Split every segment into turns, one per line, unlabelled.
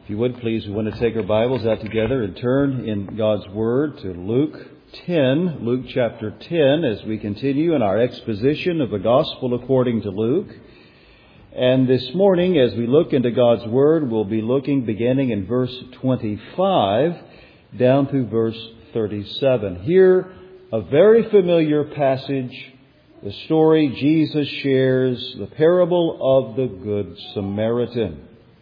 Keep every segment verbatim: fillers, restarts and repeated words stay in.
If you would, please, we want to take our Bibles out together and turn in God's Word to Luke ten, Luke chapter ten, as we continue in our exposition of the Gospel according to Luke. And this morning, as we look into God's Word, we'll be looking beginning in verse twenty-five down through verse thirty-seven. Here, a very familiar passage, the story Jesus shares, the parable of the Good Samaritan.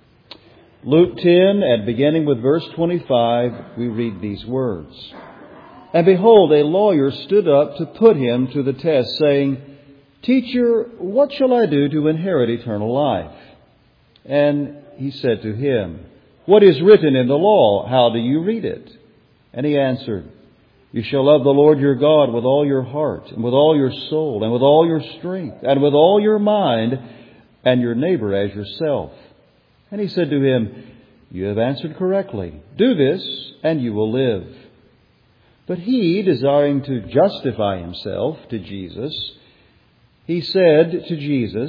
Luke ten, and beginning with verse twenty-five, we read these words. And behold, a lawyer stood up to put him to the test, saying, Teacher, what shall I do to inherit eternal life? And he said to him, What is written in the law? How do you read it? And he answered, You shall love the Lord your God with all your heart, and with all your soul, and with all your strength, and with all your mind, and your neighbor as yourself. And he said to him, You have answered correctly. Do this, and you will live. But he, desiring to justify himself to Jesus, he said to Jesus,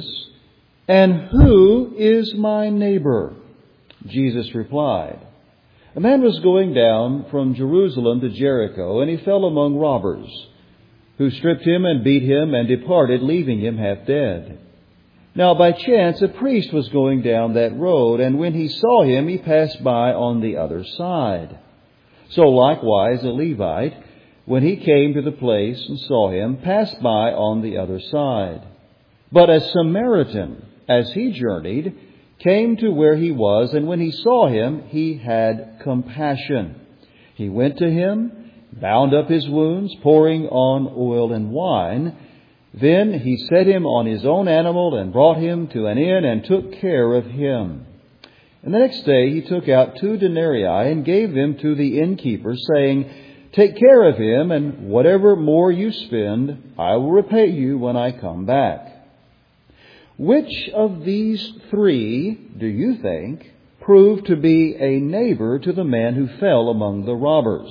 And who is my neighbor? Jesus replied, A man was going down from Jerusalem to Jericho, and he fell among robbers, who stripped him and beat him and departed, leaving him half dead. Now by chance a priest was going down that road, and when he saw him, he passed by on the other side. So likewise a Levite, when he came to the place and saw him, passed by on the other side. But a Samaritan, as he journeyed, came to where he was, and when he saw him, he had compassion. He went to him, bound up his wounds, pouring on oil and wine. Then he set him on his own animal and brought him to an inn and took care of him. And the next day he took out two denarii and gave them to the innkeeper, saying, Take care of him, and whatever more you spend, I will repay you when I come back. Which of these three, do you think, proved to be a neighbor to the man who fell among the robbers?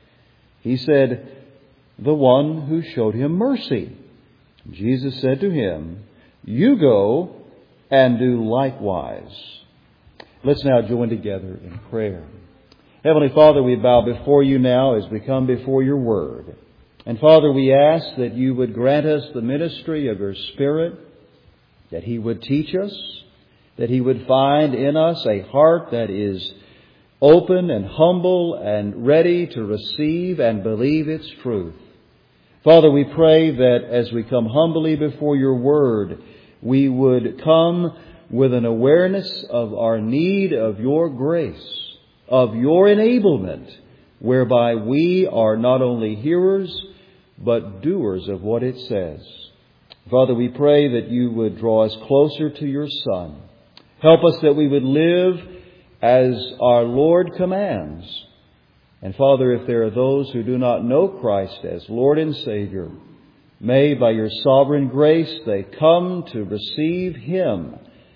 He said, The one who showed him mercy. Jesus said to him, You go and do likewise. Let's now join together in prayer. Heavenly Father, we bow before you now as we come before your word. And Father, we ask that you would grant us the ministry of your Spirit, that he would teach us, that he would find in us a heart that is open and humble and ready to receive and believe its truth. Father, we pray that as we come humbly before your word, we would come with an awareness of our need of your grace, of your enablement, whereby we are not only hearers, but doers of what it says. Father, we pray that you would draw us closer to your Son. Help us that we would live as our Lord commands. And Father, if there are those who do not know Christ as Lord and Savior, may by your sovereign grace they come to receive him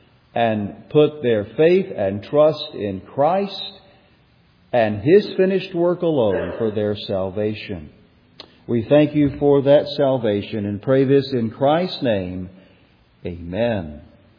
and put their faith and trust in Christ and his finished work alone for their salvation. We thank you for that salvation and pray this in Christ's name. Amen.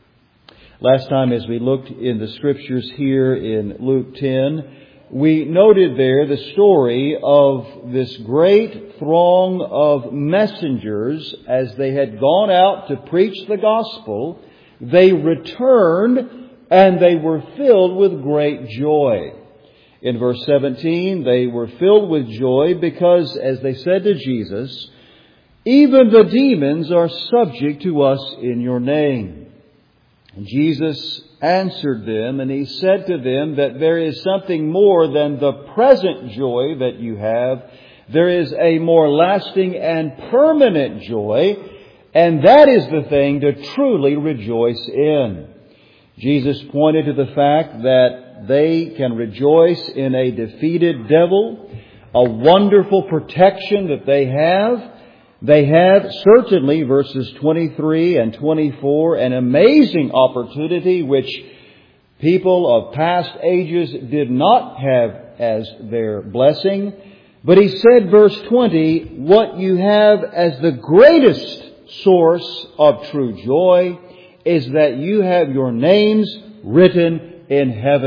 Last time as we looked in the scriptures here in Luke ten, we noted there the story of this great throng of messengers as they had gone out to preach the gospel. They returned and they were filled with great joy. In verse seventeen, they were filled with joy because, as they said to Jesus, even the demons are subject to us in your name. And Jesus answered them, and he said to them that there is something more than the present joy that you have. There is a more lasting and permanent joy, and that is the thing to truly rejoice in. Jesus pointed to the fact that they can rejoice in a defeated devil, a wonderful protection that they have. They have certainly, verses twenty-three and twenty-four, an amazing opportunity which people of past ages did not have as their blessing. But he said, verse twenty, what you have as the greatest source of true joy is that you have your names written in heaven.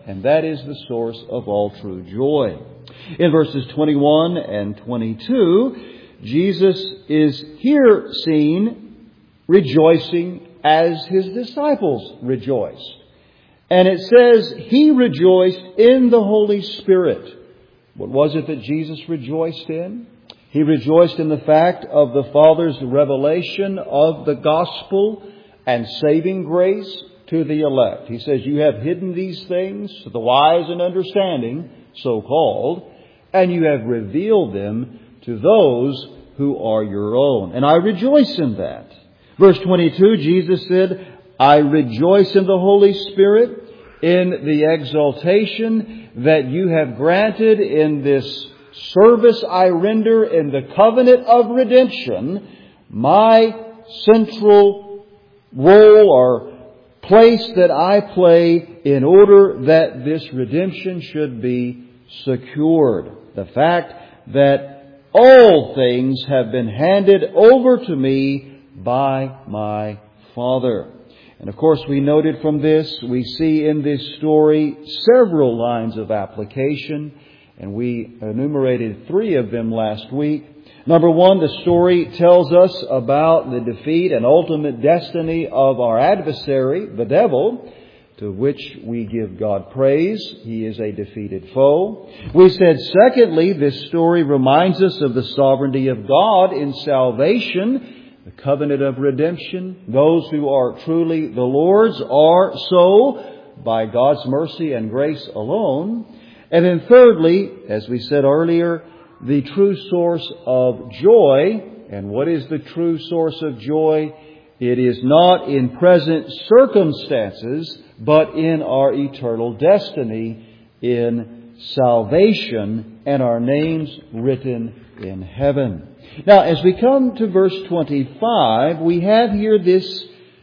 and that is the source of all true joy. In verses twenty-one and twenty-two, Jesus is here seen rejoicing as His disciples rejoiced. And it says He rejoiced in the Holy Spirit. What was it that Jesus rejoiced in? He rejoiced in the fact of the Father's revelation of the gospel and saving grace to the elect. He says, you have hidden these things to the wise and understanding, so-called, and you have revealed them to those who are your own. And I rejoice in that. Verse twenty-two, Jesus said, I rejoice in the Holy Spirit in the exaltation that you have granted in this service I render in the covenant of redemption, my central role or place that I play in order that this redemption should be secured. The fact that all things have been handed over to me by my Father. And of course, we noted from this, we see in this story several lines of application, and we enumerated three of them last week. Number one, the story tells us about the defeat and ultimate destiny of our adversary, the devil, to which we give God praise. He is a defeated foe. We said, secondly, this story reminds us of the sovereignty of God in salvation, the covenant of redemption. Those who are truly the Lord's are so by God's mercy and grace alone. And then thirdly, as we said earlier, the true source of joy. And what is the true source of joy? It is not in present circumstances, but in our eternal destiny, in salvation and our names written in heaven. Now, as we come to verse twenty-five, we have here this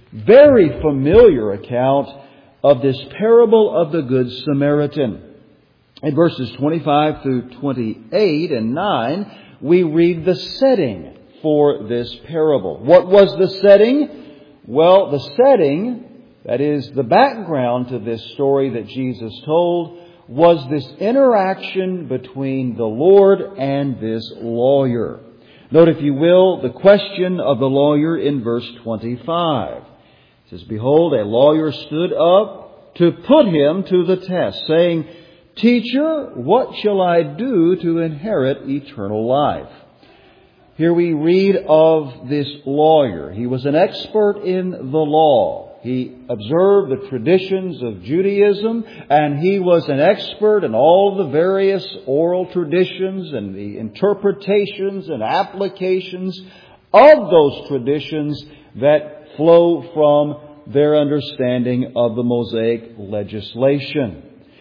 very familiar account of this parable of the Good Samaritan. In verses twenty-five through twenty-eight and nine, we read the setting for this parable. What was the setting? Well, the setting, that is the background to this story that Jesus told, was this interaction between the Lord and this lawyer. Note, if you will, the question of the lawyer in verse twenty-five. It says, behold, a lawyer stood up to put him to the test, saying, Teacher, what shall I do to inherit eternal life? Here we read of this lawyer. He was an expert in the law. He observed the traditions of Judaism, and he was an expert in all the various oral traditions and the interpretations and applications of those traditions that flow from their understanding of the Mosaic legislation.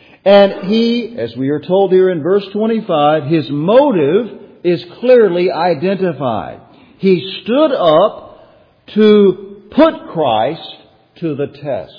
And he, as we are told here in verse twenty-five, his motive is clearly identified. He stood up to put Christ to the test.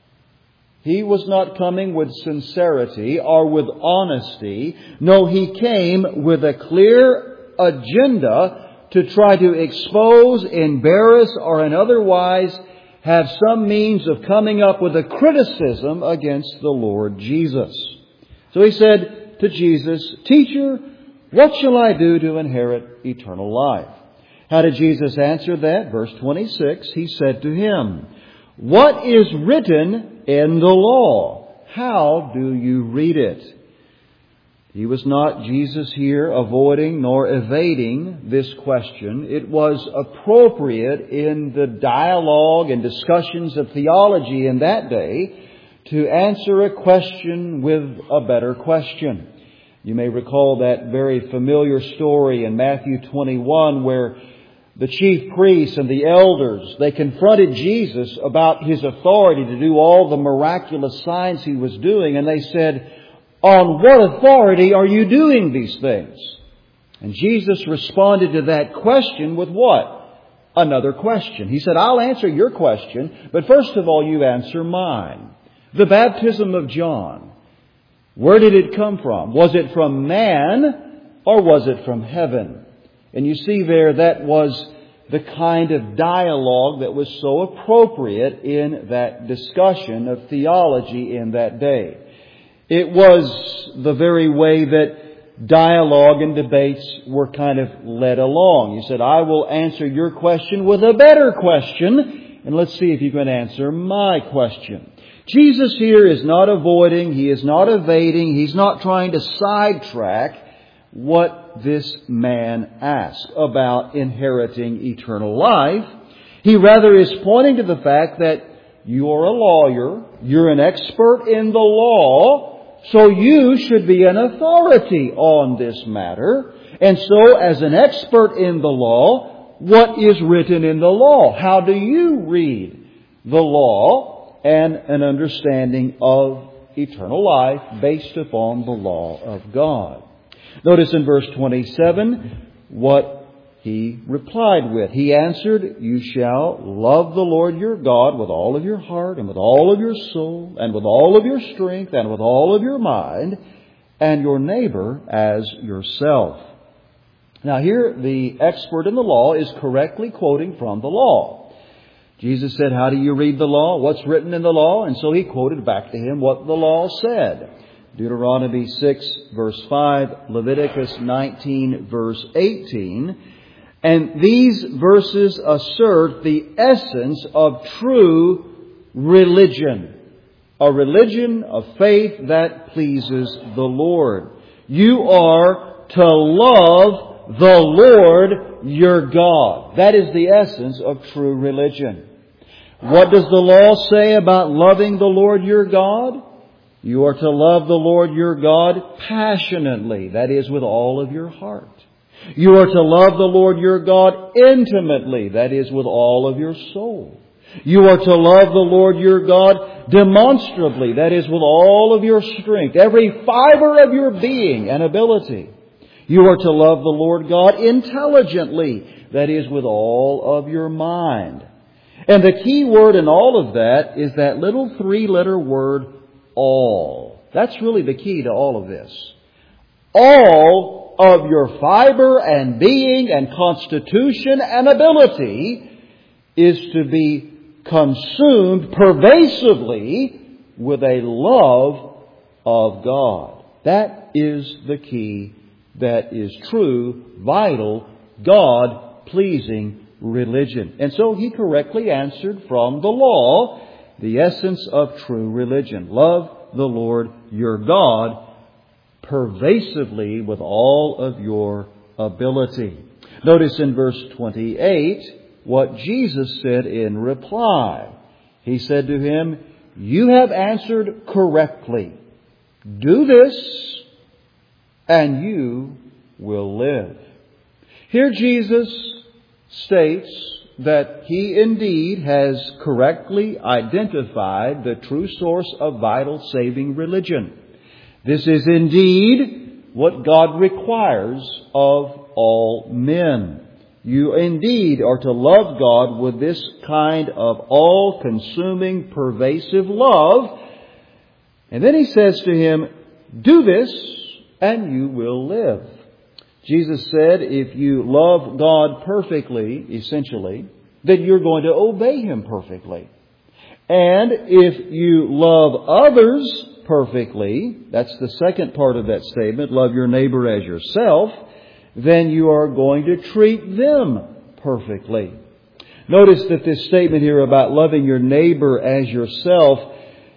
He was not coming with sincerity or with honesty. No, he came with a clear agenda to try to expose, embarrass, or in otherwise have some means of coming up with a criticism against the Lord Jesus. So he said to Jesus, Teacher, what shall I do to inherit eternal life? How did Jesus answer that? Verse twenty-six, He said to him, What is written in the law? How do you read it? He was not, Jesus here, avoiding nor evading this question. It was appropriate in the dialogue and discussions of theology in that day to answer a question with a better question. You may recall that very familiar story in Matthew twenty-one where the chief priests and the elders, they confronted Jesus about His authority to do all the miraculous signs He was doing. And they said, On what authority are you doing these things? And Jesus responded to that question with what? Another question. He said, I'll answer your question, but first of all you answer mine. The baptism of John. Where did it come from? Was it from man or was it from heaven? And you see there that was the kind of dialogue that was so appropriate in that discussion of theology in that day. It was the very way that dialogue and debates were kind of led along. He said, I will answer your question with a better question, and let's see if you can answer my question. Jesus here is not avoiding, He is not evading, He's not trying to sidetrack what this man asked about inheriting eternal life. He rather is pointing to the fact that you're a lawyer, you're an expert in the law, so you should be an authority on this matter. And so, as an expert in the law, what is written in the law? How do you read the law and an understanding of eternal life based upon the law of God? Notice in verse twenty-seven what he replied with. He answered, you shall love the Lord your God with all of your heart and with all of your soul and with all of your strength and with all of your mind, and your neighbor as yourself. Now here the expert in the law is correctly quoting from the law. Jesus said, how do you read the law? What's written in the law? And so he quoted back to him what the law said. Deuteronomy six verse five, Leviticus nineteen verse eighteen. And these verses assert the essence of true religion. A religion of faith that pleases the Lord. You are to love the Lord your God. That is the essence of true religion. What does the law say about loving the Lord your God? You are to love the Lord your God passionately. That is, with all of your heart. You are to love the Lord your God intimately. That is, with all of your soul. You are to love the Lord your God demonstrably. That is, with all of your strength, every fiber of your being and ability. You are to love the Lord God intelligently. That is, with all of your mind. And the key word in all of that is that little three-letter word, all. That's really the key to all of this. All of your fiber and being and constitution and ability is to be consumed pervasively with a love of God. That is the key. That is true, vital, God-pleasing religion. And so he correctly answered from the law the essence of true religion. Love the Lord your God pervasively with all of your ability. Notice in verse twenty-eight what Jesus said in reply. He said to him, you have answered correctly. Do this and you will live. Here Jesus states that He indeed has correctly identified the true source of vital saving religion. This is indeed what God requires of all men. You indeed are to love God with this kind of all-consuming, pervasive love. And then He says to him, do this and you will live. Jesus said, if you love God perfectly, essentially, then you're going to obey Him perfectly. And if you love others perfectly, that's the second part of that statement, love your neighbor as yourself, then you are going to treat them perfectly. Notice that this statement here about loving your neighbor as yourself,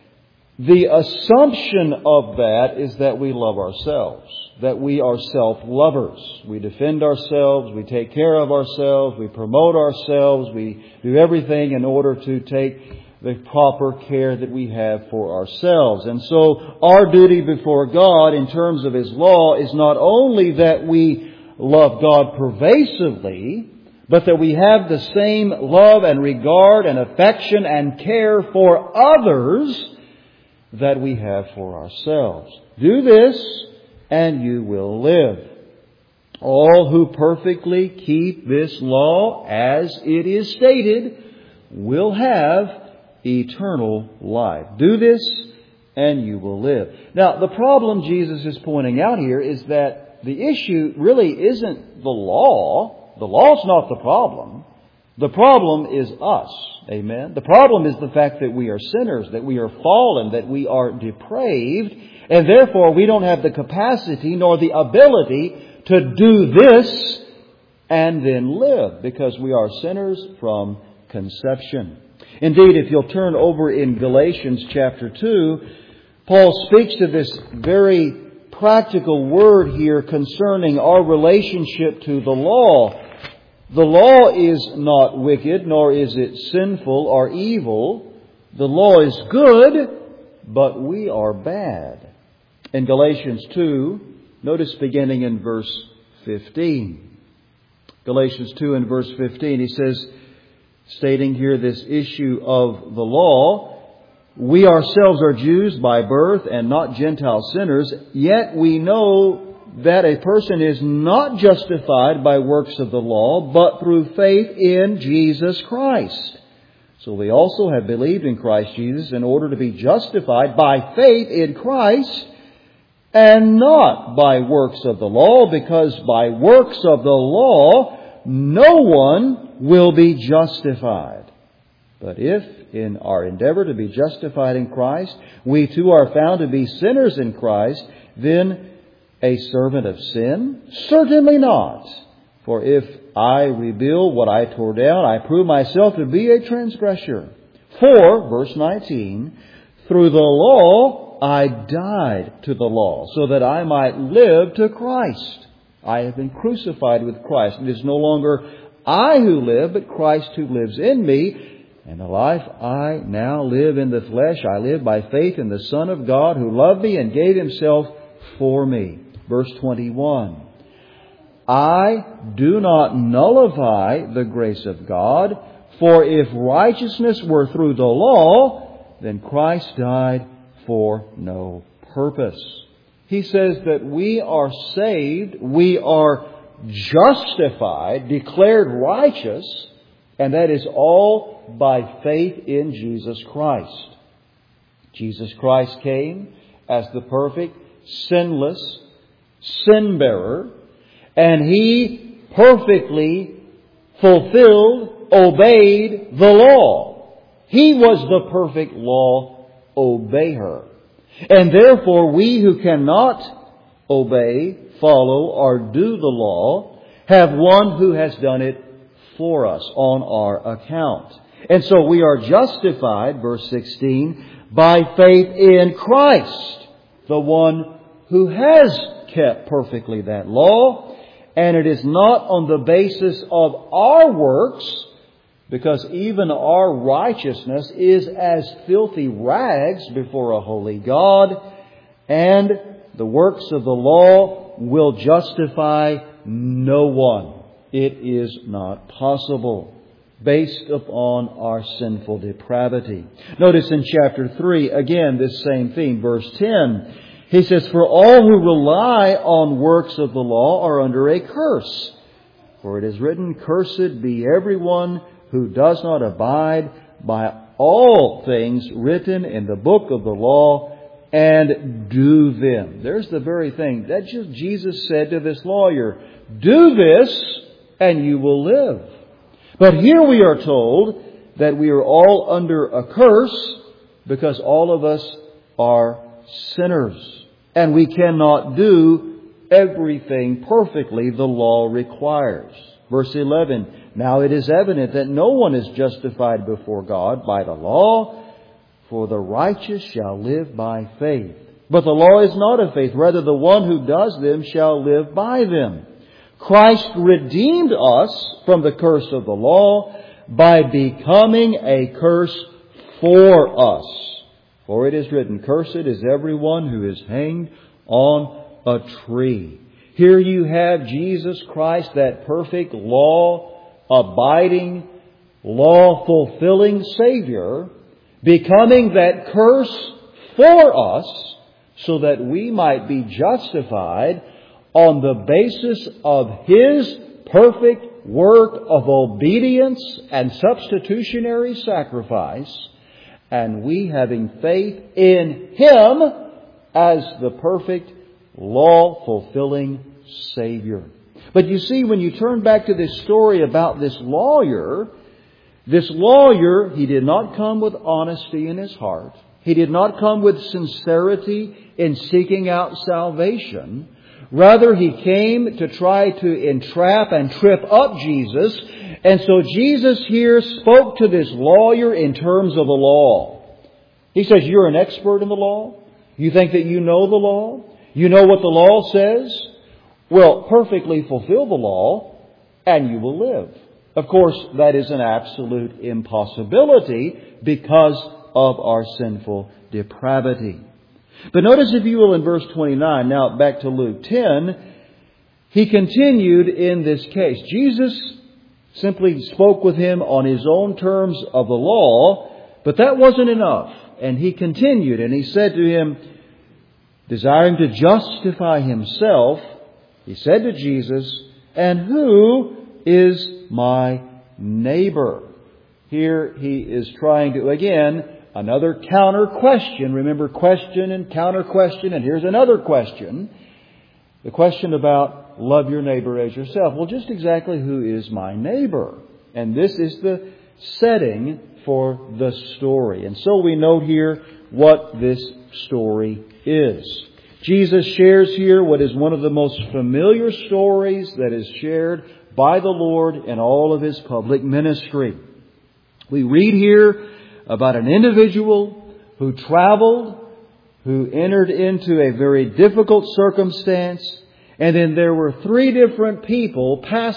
the assumption of that is that we love ourselves, that we are self-lovers. We defend ourselves, we take care of ourselves, we promote ourselves, we do everything in order to take the proper care that we have for ourselves. And so our duty before God in terms of His law is not only that we love God pervasively, but that we have the same love and regard and affection and care for others that we have for ourselves. Do this and you will live. All who perfectly keep this law as it is stated will have eternal life. Do this and you will live. Now, the problem Jesus is pointing out here is that the issue really isn't the law. The law's not the problem. The problem is us. Amen. The problem is the fact that we are sinners, that we are fallen, that we are depraved, and therefore we don't have the capacity nor the ability to do this and then live, because we are sinners from conception. Indeed, if you'll turn over in Galatians chapter two, Paul speaks to this very practical word here concerning our relationship to the law. The law is not wicked, nor is it sinful or evil. The law is good, but we are bad. In Galatians two, notice beginning in verse fifteen. Galatians two and verse fifteen, he says, stating here this issue of the law, we ourselves are Jews by birth and not Gentile sinners, yet we know that a person is not justified by works of the law, but through faith in Jesus Christ. So we also have believed in Christ Jesus in order to be justified by faith in Christ and not by works of the law, because by works of the law no one will be justified. But if in our endeavor to be justified in Christ, we too are found to be sinners in Christ, then a servant of sin? Certainly not. For if I rebuild what I tore down, I prove myself to be a transgressor. For, verse nineteen, through the law I died to the law, so that I might live to Christ. I have been crucified with Christ. It is no longer I who live, but Christ who lives in me. And the life I now live in the flesh, I live by faith in the Son of God who loved me and gave Himself for me. Verse twenty-one. I do not nullify the grace of God, for if righteousness were through the law, then Christ died for no purpose. He says that we are saved, we are justified, declared righteous, and that is all by faith in Jesus Christ. Jesus Christ came as the perfect, sinless sin-bearer, and He perfectly fulfilled, obeyed the law. He was the perfect law obeyer. And therefore we who cannot obey, follow, or do the law have one who has done it for us on our account. And so we are justified, verse sixteen, by faith in Christ, the one who has kept perfectly that law. And it is not on the basis of our works, because even our righteousness is as filthy rags before a holy God, and the works of the law will justify no one. It is not possible, based upon our sinful depravity. Notice in chapter three, again, this same theme, verse ten. He says, for all who rely on works of the law are under a curse. For it is written, cursed be everyone who does not abide by all things written in the book of the law and do them. There's the very thing that just Jesus said to this lawyer, do this and you will live. But here we are told that we are all under a curse because all of us are sinners. And we cannot do everything perfectly the law requires. Verse eleven, now it is evident that no one is justified before God by the law, for the righteous shall live by faith. But the law is not of faith, rather the one who does them shall live by them. Christ redeemed us from the curse of the law by becoming a curse for us. For it is written, cursed is everyone who is hanged on a tree. Here you have Jesus Christ, that perfect law-abiding, law-fulfilling Savior, becoming that curse for us so that we might be justified on the basis of His perfect work of obedience and substitutionary sacrifice, and we having faith in Him as the perfect law-fulfilling Savior. But you see, when you turn back to this story about this lawyer, This lawyer, he did not come with honesty in his heart. He did not come with sincerity in seeking out salvation. Rather, he came to try to entrap and trip up Jesus. And so Jesus here spoke to this lawyer in terms of the law. He says, you're an expert in the law? You think that you know the law? You know what the law says? Well, perfectly fulfill the law and you will live. Of course, that is an absolute impossibility because of our sinful depravity. But notice, if you will, in verse twenty-nine, now back to Luke ten, he continued in this case. Jesus simply spoke with him on his own terms of the law, but that wasn't enough. And he continued, and he said to him, desiring to justify himself, he said to Jesus, and who is my neighbor? Here he is trying to, again, another counter question. Remember, question and counter question, and here's another question. The question about love your neighbor as yourself. Well, just exactly who is my neighbor? And this is the setting for the story. And so we note here what this story is. Jesus shares here what is one of the most familiar stories that is shared by the Lord in all of His public ministry. We read here about an individual who traveled, who entered into a very difficult circumstance, and then there were three different people,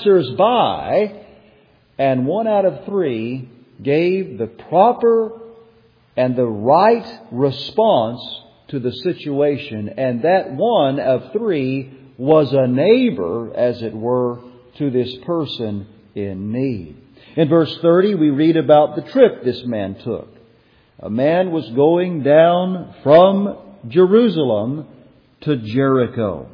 passers-by, and one out of three gave the proper and the right response to the situation, and that one of three was a neighbor, as it were, to this person in need. In verse thirty, we read about the trip this man took. A man was going down from Jerusalem to Jericho.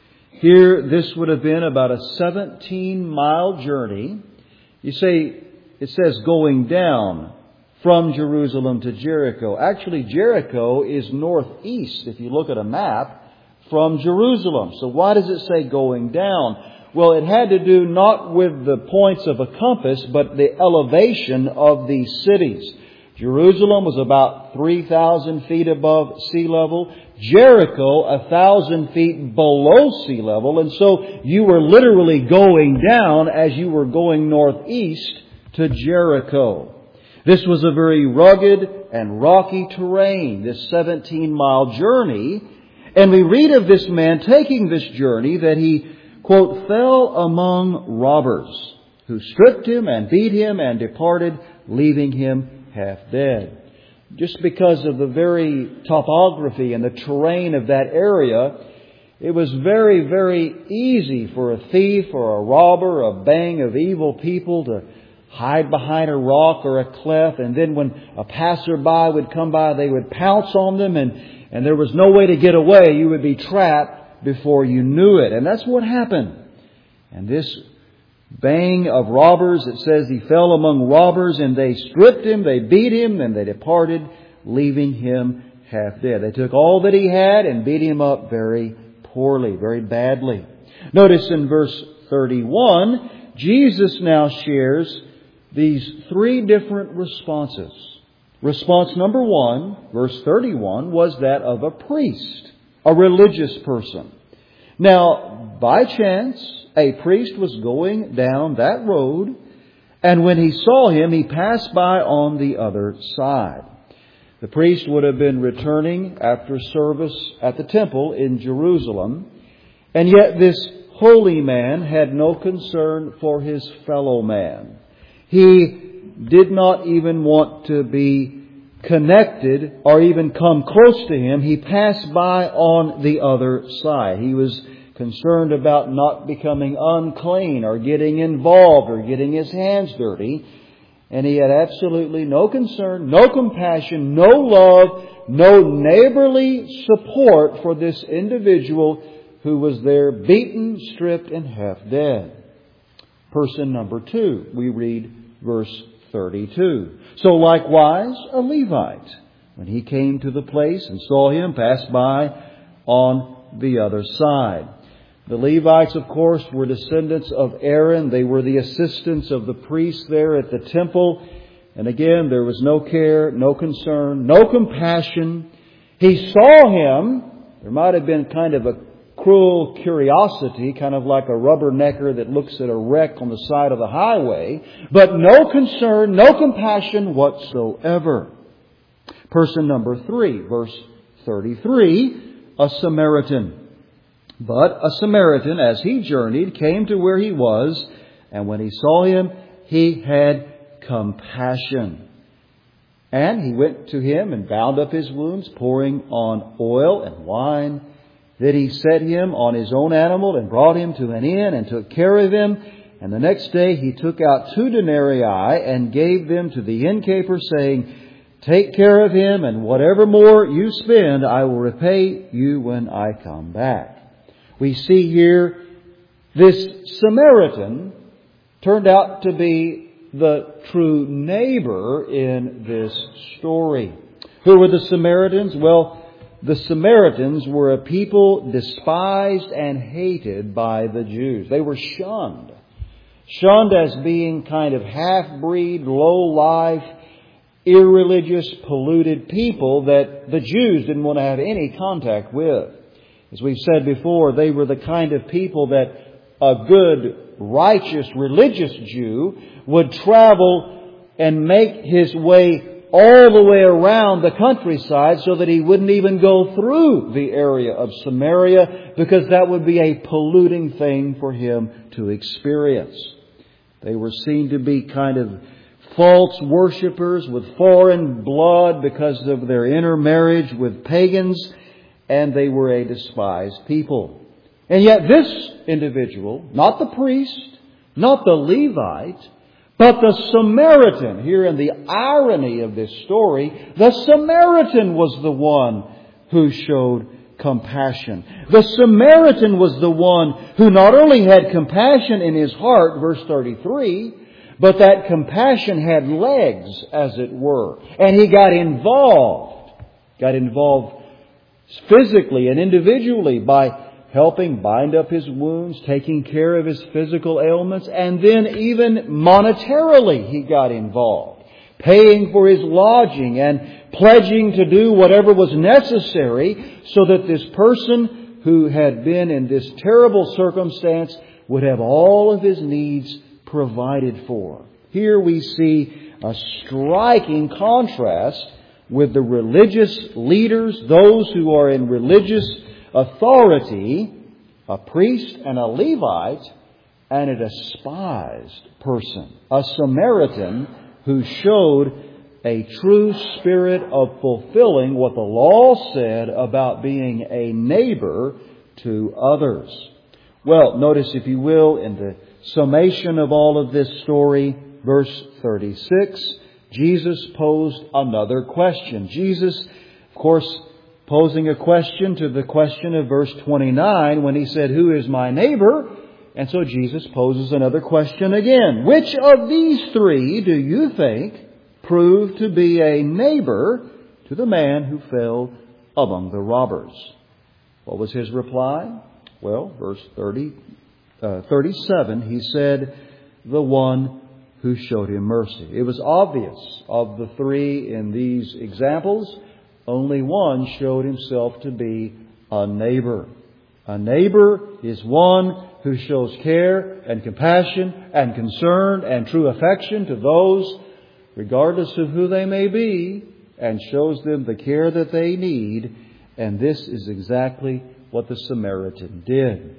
Here, this would have been about a seventeen mile journey. You say, it says going down from Jerusalem to Jericho. Actually, Jericho is northeast, if you look at a map, from Jerusalem. So why does it say going down? Well, it had to do not with the points of a compass, but the elevation of these cities. Jerusalem was about three thousand feet above sea level. Jericho, one thousand feet below sea level. And so you were literally going down as you were going northeast to Jericho. This was a very rugged and rocky terrain, this seventeen mile journey. And we read of this man taking this journey that he, quote, fell among robbers who stripped him and beat him and departed, leaving him half dead. Just because of the very topography and the terrain of that area, it was very, very easy for a thief or a robber, a band of evil people to hide behind a rock or a cleft, and then when a passerby would come by, they would pounce on them, and, and there was no way to get away. You would be trapped before you knew it. And that's what happened. And this bang of robbers, it says he fell among robbers, and they stripped him, they beat him, and they departed, leaving him half dead. They took all that he had and beat him up very poorly, very badly. Notice in verse thirty-one, Jesus now shares these three different responses. Response number one, verse thirty-one, was that of a priest, a religious person. Now, by chance, a priest was going down that road, and when he saw him, he passed by on the other side. The priest would have been returning after service at the temple in Jerusalem, and yet this holy man had no concern for his fellow man. He did not even want to be connected or even come close to him. He passed by on the other side. He was concerned about not becoming unclean or getting involved or getting his hands dirty. And he had absolutely no concern, no compassion, no love, no neighborly support for this individual who was there beaten, stripped, and half dead. Person number two, we read verse thirty-two. So likewise, a Levite, when he came to the place and saw him, passed by on the other side. The Levites, of course, were descendants of Aaron. They were the assistants of the priests there at the temple. And again, there was no care, no concern, no compassion. He saw him. There might have been kind of a cruel curiosity, kind of like a rubbernecker that looks at a wreck on the side of the highway, but no concern, no compassion whatsoever. Person number three, verse thirty-three, a Samaritan. But a Samaritan, as he journeyed, came to where he was, and when he saw him, he had compassion. And he went to him and bound up his wounds, pouring on oil and wine. Then he set him on his own animal and brought him to an inn and took care of him. And the next day he took out two denarii and gave them to the innkeeper, saying, "Take care of him, and whatever more you spend, I will repay you when I come back." We see here this Samaritan turned out to be the true neighbor in this story. Who were the Samaritans? Well, the Samaritans were a people despised and hated by the Jews. They were shunned. Shunned as being kind of half-breed, low-life, irreligious, polluted people that the Jews didn't want to have any contact with. As we've said before, they were the kind of people that a good, righteous, religious Jew would travel and make his way all the way around the countryside so that he wouldn't even go through the area of Samaria, because that would be a polluting thing for him to experience. They were seen to be kind of false worshippers with foreign blood because of their intermarriage with pagans, and they were a despised people. And yet this individual, not the priest, not the Levite, but the Samaritan, here in the irony of this story, the Samaritan was the one who showed compassion. The Samaritan was the one who not only had compassion in his heart, verse thirty-three, but that compassion had legs, as it were. And he got involved, got involved physically and individually by helping bind up his wounds, taking care of his physical ailments, and then even monetarily he got involved, paying for his lodging and pledging to do whatever was necessary so that this person who had been in this terrible circumstance would have all of his needs provided for. Here we see a striking contrast with the religious leaders, those who are in religious authority, a priest and a Levite, and a despised person, a Samaritan who showed a true spirit of fulfilling what the law said about being a neighbor to others. Well, notice, if you will, in the summation of all of this story, verse thirty-six, Jesus posed another question. Jesus, of course, posing a question to the question of verse twenty-nine when he said, "Who is my neighbor?" And so Jesus poses another question again. Which of these three do you think proved to be a neighbor to the man who fell among the robbers? What was his reply? Well, verse thirty, uh, thirty-seven, he said, "The one who showed him mercy." It was obvious of the three in these examples, only one showed himself to be a neighbor. A neighbor is one who shows care and compassion and concern and true affection to those, regardless of who they may be, and shows them the care that they need. And this is exactly what the Samaritan did.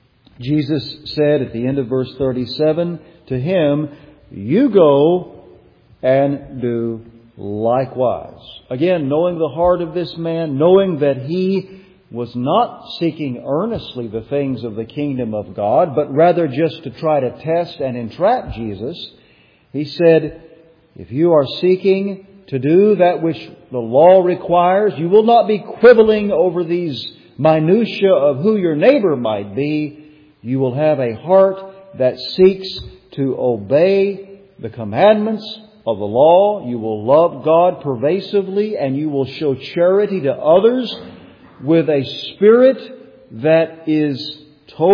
Jesus said at the end of verse thirty-seven to him, "You go and do likewise." Again, knowing the heart of this man, knowing that he was not seeking earnestly the things of the kingdom of God, but rather just to try to test and entrap Jesus, he said, if you are seeking to do that which the law requires, you will not be quibbling over these minutiae of who your neighbor might be. You will have a heart that seeks to obey the commandments of the law. You will love God pervasively, and you will show charity to others with a spirit that is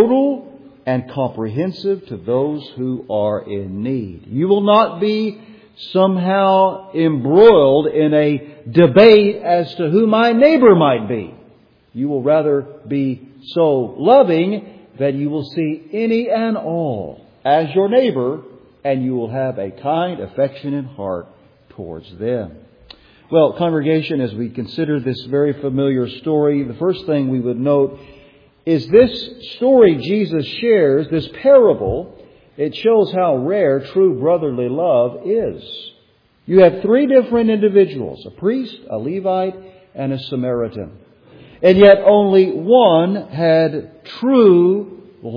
total and comprehensive to those who are in need. You will not be somehow embroiled in a debate as to who my neighbor might be. You will rather be so loving that you will see any and all as your neighbor, and you will have a kind, affectionate heart towards them. Well, congregation, as we consider this very familiar story, the first thing we would note is this story Jesus shares, this parable, it shows how rare true brotherly love is. You have three different individuals, a priest, a Levite, and a Samaritan. And yet only one had true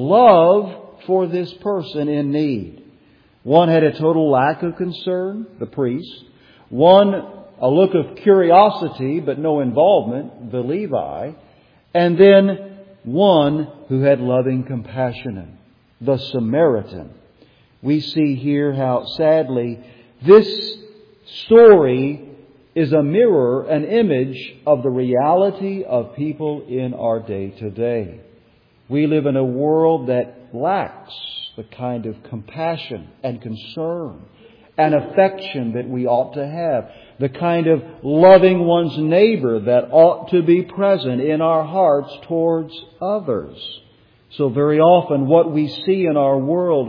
love for this person in need. One had a total lack of concern, the priest. One, a look of curiosity but no involvement, the Levi. And then one who had loving compassion, the Samaritan. We see here how sadly this story is a mirror, an image of the reality of people in our day today. We live in a world that lacks the kind of compassion and concern and affection that we ought to have. The kind of loving one's neighbor that ought to be present in our hearts towards others. So very often what we see in our world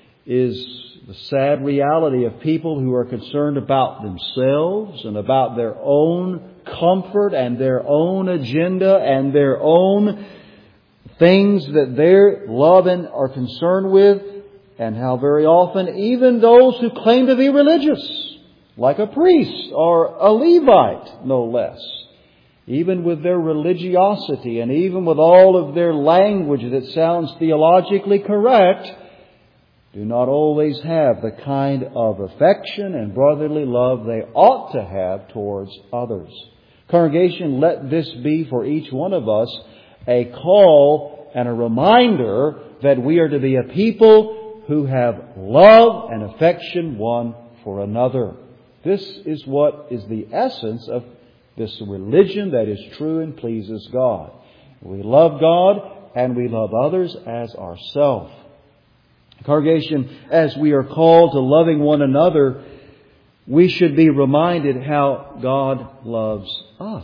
is the sad reality of people who are concerned about themselves and about their own comfort and their own agenda and their own things that they love and are concerned with, and how very often even those who claim to be religious, like a priest or a Levite, no less, even with their religiosity and even with all of their language that sounds theologically correct, do not always have the kind of affection and brotherly love they ought to have towards others. Congregation, let this be for each one of us a call and a reminder that we are to be a people who have love and affection one for another. This is what is the essence of this religion that is true and pleases God. We love God and we love others as ourselves. Congregation, as we are called to loving one another, we should be reminded how God loves us.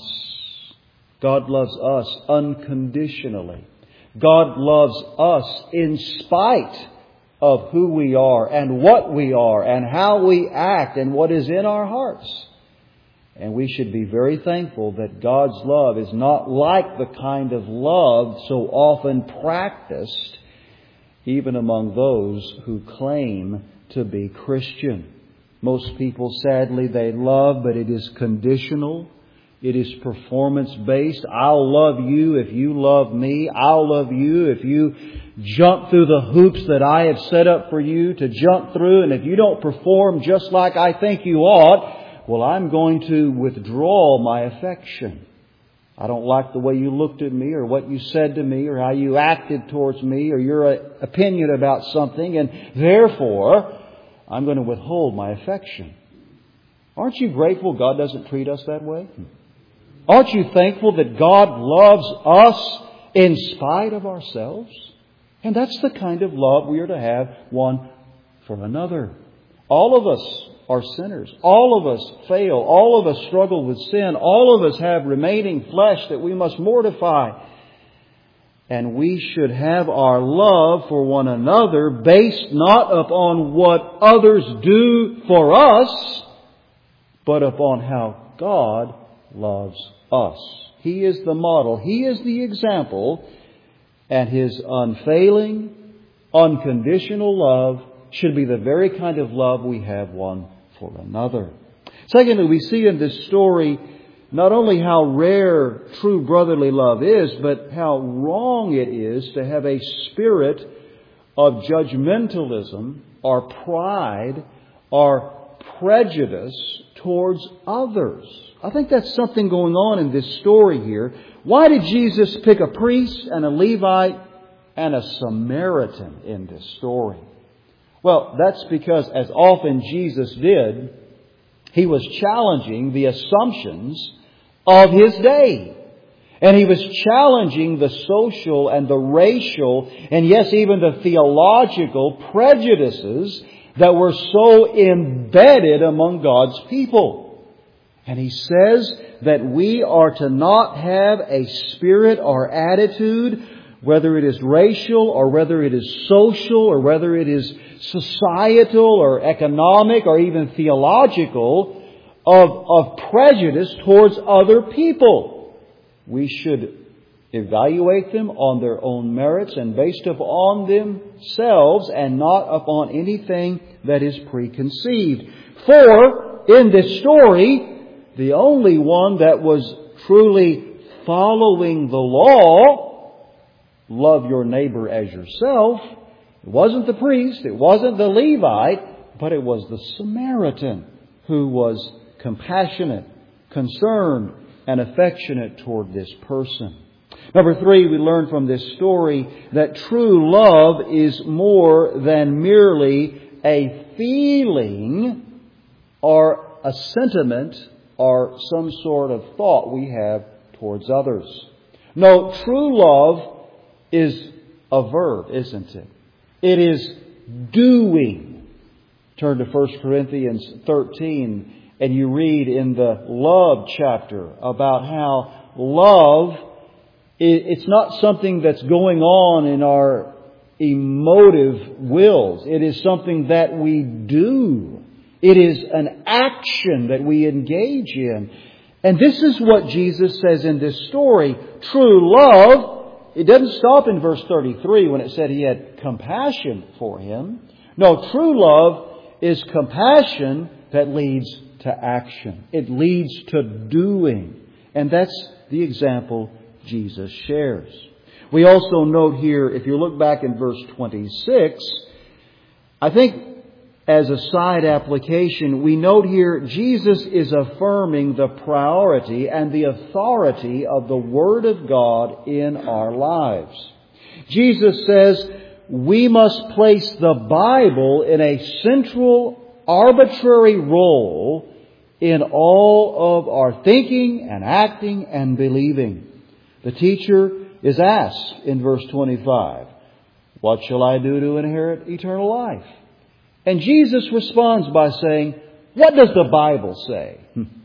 God loves us unconditionally. God loves us in spite of who we are and what we are and how we act and what is in our hearts. And we should be very thankful that God's love is not like the kind of love so often practiced even among those who claim to be Christian. Most people, sadly, they love, but it is conditional. It is performance-based. I'll love you if you love me. I'll love you if you jump through the hoops that I have set up for you to jump through. And if you don't perform just like I think you ought, well, I'm going to withdraw my affection. I don't like the way you looked at me or what you said to me or how you acted towards me or your opinion about something, and therefore I'm going to withhold my affection. Aren't you grateful God doesn't treat us that way? Aren't you thankful that God loves us in spite of ourselves? And that's the kind of love we are to have one for another. All of us are sinners. All of us fail. All of us struggle with sin. All of us have remaining flesh that we must mortify. And we should have our love for one another based not upon what others do for us, but upon how God loves us. He is the model. He is the example. And His unfailing, unconditional love should be the very kind of love we have one for another. Secondly, we see in this story not only how rare true brotherly love is, but how wrong it is to have a spirit of judgmentalism or pride or prejudice towards others. I think that's something going on in this story here. Why did Jesus pick a priest and a Levite and a Samaritan in this story? Well, that's because, as often Jesus did, He was challenging the assumptions of His day. And He was challenging the social and the racial and, yes, even the theological prejudices that were so embedded among God's people. And He says that we are to not have a spirit or attitude, whether it is racial or whether it is social or whether it is societal or economic or even theological, of, of prejudice towards other people. We should evaluate them on their own merits and based upon themselves and not upon anything that is preconceived. For in this story, the only one that was truly following the law, love your neighbor as yourself, it wasn't the priest, it wasn't the Levite, but it was the Samaritan who was compassionate, concerned, and affectionate toward this person. Number three, we learn from this story that true love is more than merely a feeling or a sentiment or some sort of thought we have towards others. No, true love is a verb, isn't it? It is doing. Turn to First Corinthians thirteen and you read in the love chapter about how love, it's not something that's going on in our emotive wills. It is something that we do. It is an action that we engage in. And this is what Jesus says in this story. True love, it doesn't stop in verse thirty-three when it said He had compassion for him. No, true love is compassion that leads to action. It leads to doing. And that's the example Jesus shares. We also note here, if you look back in verse twenty-six, I think as a side application, we note here Jesus is affirming the priority and the authority of the Word of God in our lives. Jesus says we must place the Bible in a central, arbitrary role in all of our thinking and acting and believing. The teacher is asked in verse twenty-five, "What shall I do to inherit eternal life?" And Jesus responds by saying, "What does the Bible say?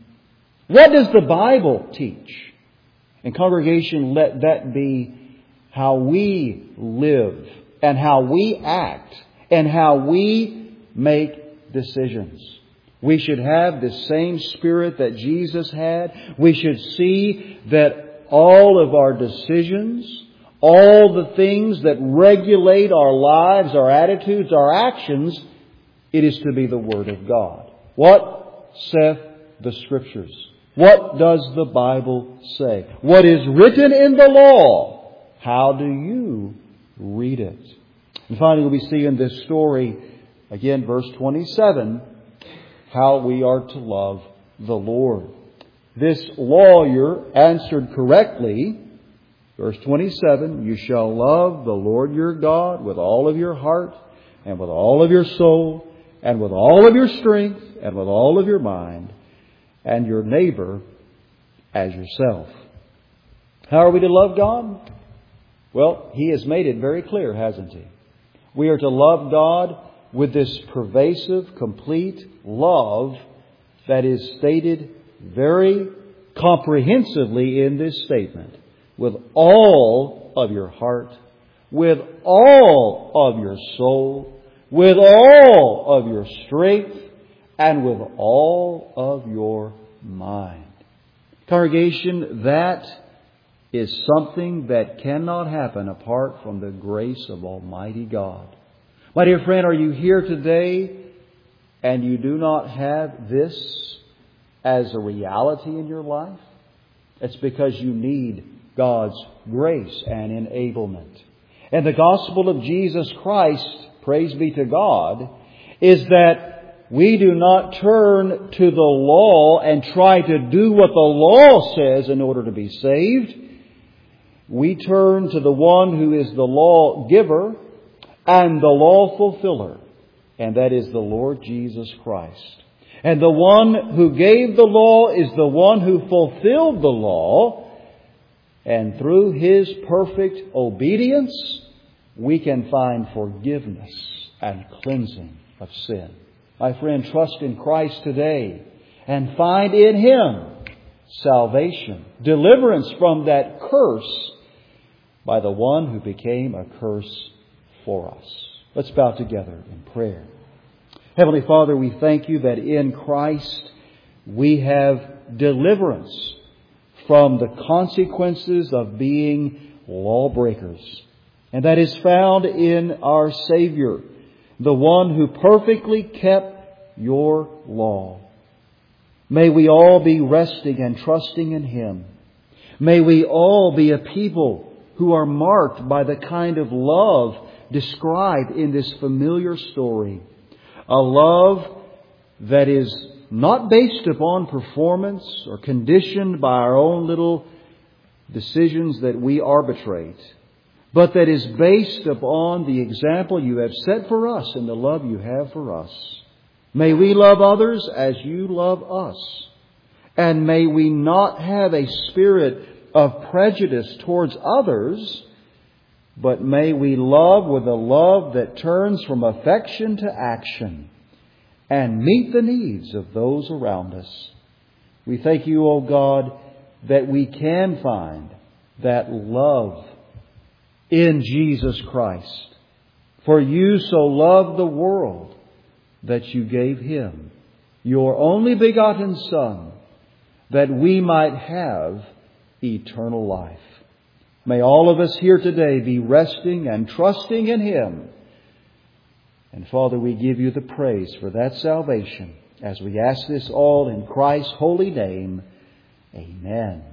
What does the Bible teach?" And congregation, let that be how we live and how we act and how we make decisions. We should have the same spirit that Jesus had. We should see that all of our decisions, all the things that regulate our lives, our attitudes, our actions, it is to be the Word of God. What saith the Scriptures? What does the Bible say? What is written in the law? How do you read it? And finally, we see in this story, again, verse twenty-seven, how we are to love the Lord. This lawyer answered correctly. Verse twenty-seven, "You shall love the Lord your God with all of your heart and with all of your soul and with all of your strength and with all of your mind, and your neighbor as yourself." How are we to love God? Well, He has made it very clear, hasn't He? We are to love God with this pervasive, complete love that is stated very comprehensively in this statement. With all of your heart, with all of your soul, with all of your strength, and with all of your mind. Congregation, that is something that cannot happen apart from the grace of Almighty God. My dear friend, are you here today and you do not have this as a reality in your life? It's because you need God's grace and enablement. And the gospel of Jesus Christ, praise be to God, is that we do not turn to the law and try to do what the law says in order to be saved. We turn to the one who is the law giver and the law fulfiller, and that is the Lord Jesus Christ. And the one who gave the law is the one who fulfilled the law, and through His perfect obedience, we can find forgiveness and cleansing of sin. My friend, trust in Christ today and find in Him salvation, deliverance from that curse by the one who became a curse for us. Let's bow together in prayer. Heavenly Father, we thank You that in Christ we have deliverance from the consequences of being lawbreakers. And that is found in our Savior, the one who perfectly kept Your law. May we all be resting and trusting in Him. May we all be a people who are marked by the kind of love described in this familiar story. A love that is not based upon performance or conditioned by our own little decisions that we arbitrate, but that is based upon the example You have set for us and the love You have for us. May we love others as You love us. And may we not have a spirit of prejudice towards others, but may we love with a love that turns from affection to action and meet the needs of those around us. We thank You, O God, that we can find that love in Jesus Christ. For You so loved the world that You gave Him, Your only begotten Son, that we might have eternal life. May all of us here today be resting and trusting in Him. And Father, we give You the praise for that salvation as we ask this all in Christ's holy name. Amen.